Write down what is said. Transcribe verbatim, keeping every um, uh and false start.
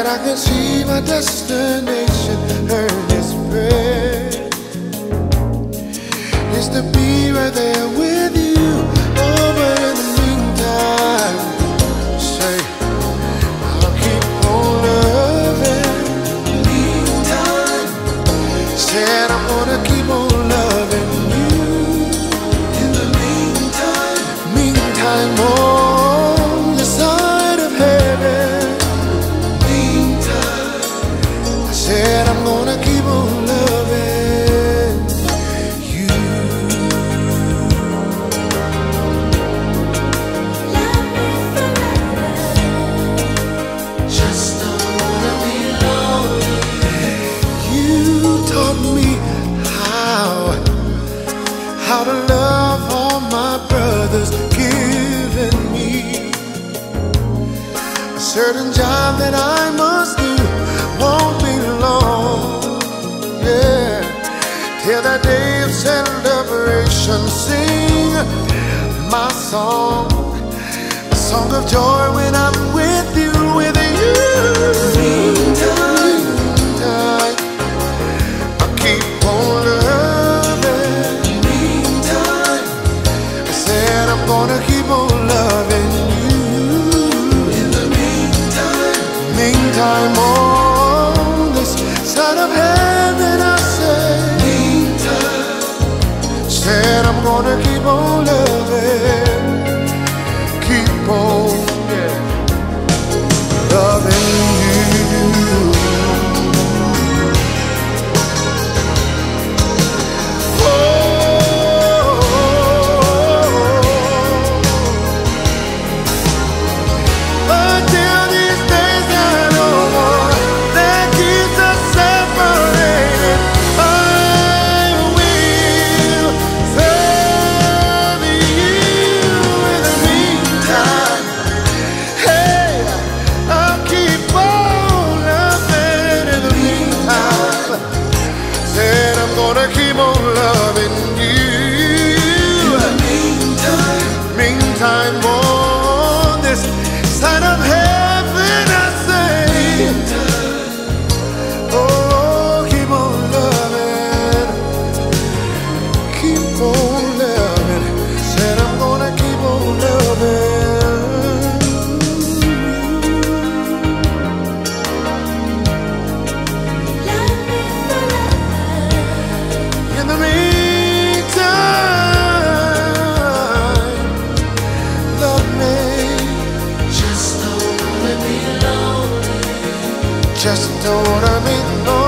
that I can see my destination. Earnest prayer is to be right there with you. Oh, but in the meantime, say, I'll keep on loving. Meantime, said I'm gonna keep on loving you. In the meantime, meantime, on the side of heaven. Meantime, I said I'm gonna keep on loving you. Love me forever. Just don't wanna be lonely. You taught me how how to love all my brothers, given me a certain job that I must do. Won't be long, yeah, till that day of celebration. Sing my song, a song of joy when I'm with you, with you. Meantime, meantime, I keep on loving. Meantime, I said I'm gonna keep on loving you. In the meantime, meantime, on this side of heaven, I say, meantime, said I'm gonna keep on loving, keep on, yeah, loving you. Gonna keep on loving you. In the meantime, meantime, on this side of heaven, I say, meantime, oh, keep on loving, keep on loving. Said I'm gonna keep on loving. Love me forever. In the meantime, love me. Just don't wanna be lonely. Just don't wanna be lonely.